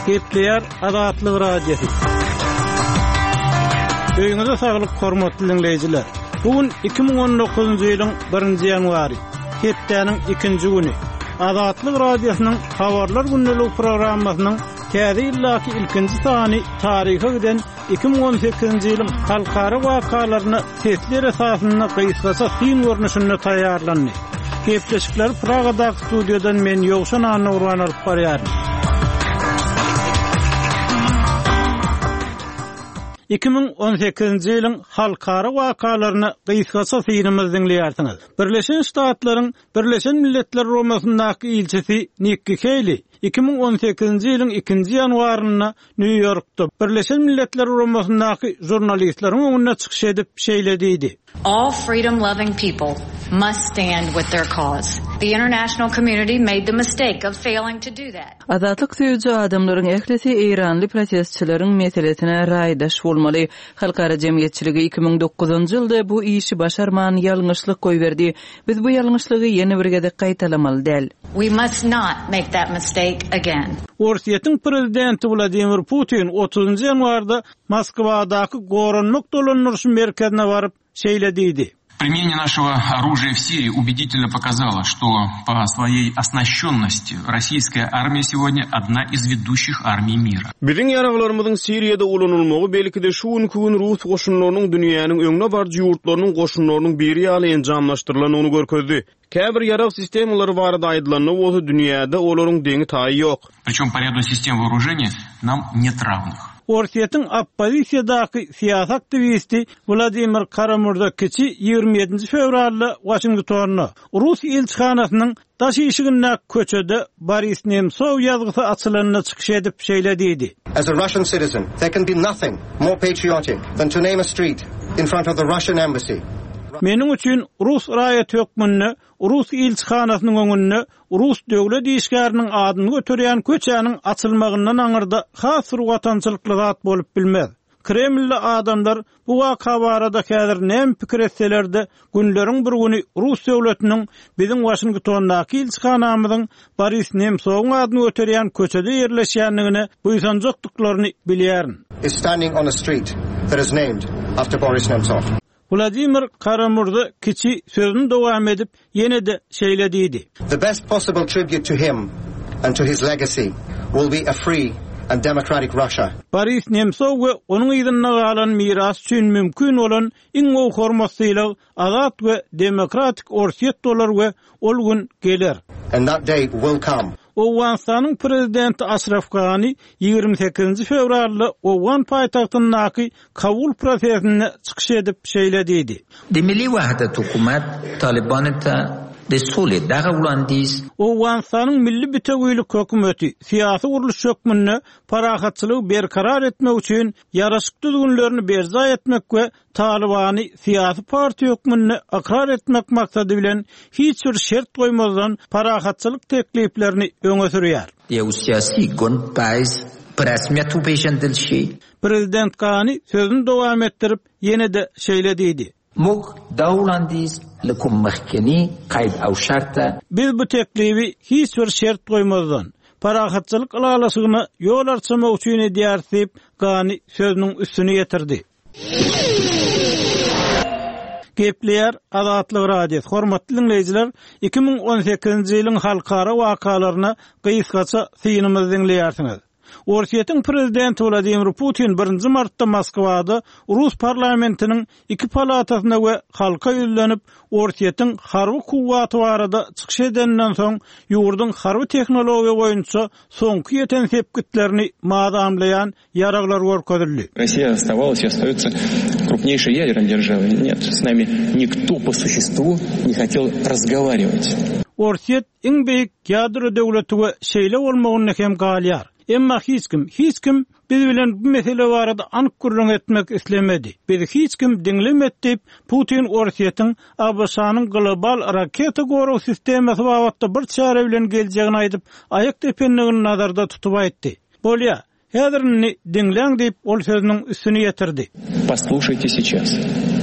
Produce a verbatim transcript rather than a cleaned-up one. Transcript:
Kepler Adatlyk radiosu. Öýüňize saglyk, hormatly dinleýijiler. Bugün iki bin on dokuzuncu ýylyň birinji ýanwary, Hepdeniň ikinji güni. Adatlyk radiosynyň habarlar günlük programmasynyň täze ýyllaky ilkinji sany taryha giden iki bin on sekizinji ýylyň halkara wakalaryny sesler esasynda gysgaça fin görnüşinde taýýarlandy. Kepleşikler Pragada studiodan men Ýogşan Anurwan alyp barýar. iki bin on sekizinji ýylyň halkara wakalaryny gysgaça finimiz dinleýärsiňiz. Birleşen Ştatlaryň Birleşen Milletler Romasyndaky ilçisi Nikki Haley iki bin on sekizinji ýylyň ikinji ýanwaryna New Yorkda Birleşen Milletler Romasyndaky jurnalistleriň öňüne çykyş edip şeýlediydi. All freedom-loving people must stand with their cause. The international community made the mistake of failing to do that. Azatlyk söýüjü adamlaryň ählisi Iranly protestçileriň meselesine raýdaş bolmaly. Halkara jemgyýetçiligi iki bin dokuzuncu ýylda bu işi başarman ýalňyşlyk goýberdi. Biz bu ýalňyşlygy ýene bir gede gaýtalamaly däl. We must not make that mistake again. Russiýanyň prezidenti Vladimir Putin otuzuncu ýanwarda Moskwadaky goranmak dolanýaryş merkezine baryp şeýlediydi. Применение нашего оружия в Сирии убедительно показало, что по своей оснащенности российская армия сегодня одна из ведущих армий мира. Biziň ýaraglarymyzyň Siriýede ulanylmagy belki de şu gün Rus goşunlarynyň dünýäniň öňüne barjy ýurtlarynyň goşunlarynyň biri ýaly enjamlaşdyrylanyny görkezdi. Käbir ýarag sistemlary barada aýdylanyny bolsa dünýäde olaryň deňi taýy ýok. Причем по ряду систем вооружения нам нет равных. Orsiýatyň oppozisiýadaky siýasat aktivisti Vladimir Karamurda keçi ýygrimi ýedinji fevralda Washingtonna Rus elçihanasynyň daşyşygyna köçede Boris Nemtsov ýazgysy açylanyna çykyş edip şeýlediydi. As a Russian citizen, there can be nothing more patriotic than to name a street in front of the Russian embassy. Meniň üçin Rus raýat hökmüne, Rus elçihanasynyň öňünde Rus döwlet işgäriniň adyny göterýän köçäniň açylmagyndan aňyrda has bir watançylykly zat bolup bilmez. Kremlli adamlar bu waka barada häzir näme pikir etseler-de günleriň bir güni Rus döwletiniň biziň Washingtondaky elçihanamyzyň Boris Nemtsowyň adyny göterýän köçede ýerleşýänligini buýsanjakdyklaryny bilýärin. Is standing on a street that is named after Boris Nemtsov. Vladimir Karamurda kiçi sözünü dowam edip ýene de şeýlediydi. The best possible tribute to him and to his legacy will be a free and democratic Russia. Boris Nemtsov we onuň ýygyna galan miras üçin mümkin bolan iň gowy hormatlylyk, azat we demokratik Orsiýet dolar we ol gün geler. And that day will come. Owganistanyň prezidenti Ashraf Ghani ýygrimi sekizinji fevralda Owgan paýtagtyndaky kabul prosesine çykyş edip şeýlediydi. De Milli Wahdat Hukumat Taliban'a de sole dagawlandiz. Owganistanyň milli bütegüýlik hökümeti siýasy guruluş hökmüne parahatçylygy berkarar etmek üçin ýaraşykly düzgünlerini berza etmek we Talibany siýasy partiýa hökmüne akrar etmek maksady bilen hiç bir şert goýmazdan parahatçylyk tekliplerini öňe sürýär. Ýa siýasy gon paýz rasmiýet peşendelşi. Prezident Ghani sözüni dowam etdirip ýene de şeýlediydi. Mug dawlandiz lekum mahkeni qayd aw şarta. Biz bu teklibi hiç bir şert goýmazdan parahatçylyk alasygyny ýol açmak üçin edýärdi. Ghani sözüniň üstüne ýetirdi. Kepler Adatlyk radiosu. Hormatly dinleýijiler, iki bin on sekizinji ýylyň halkara wakalaryna gysgaça synymyzy dinleýärsiňiz. Orsiýatyň prezidenti Vladimir Putin birinji martda Moskwada Rus parlamentiniň iki palatasyna we halka ýüzlenip Orsiýatyň harby kuwwaty barada çykyş edenden soň ýurdun harby tehnologiýa boýunça soňky ýeten sepkitlerini maadamlayan ýaraglar görkezildi. Россия оставалась и остается крупнейшей ядерной державой. Нет, с нами никто по существу не хотел разговаривать. Orsiýat iň beýik ýadro döwleti we şeýle bolmagyny hem galýar. Emma hiç kim, hiç kim biz bilen bu mesele barada anyk gurrun etmek islemedi. Biz hiç kim dinlemedi. Putin Orsiýatyň A B S-nyň global raketa goraw sistemasi babatda bir çare bilen geljegini aýdyp, aýak tepenligini nazarda tutup aýtdy. Bolýa, häzirini dinleň diýip ol sözüniň üstüne ýetirdi. Послушайте сейчас.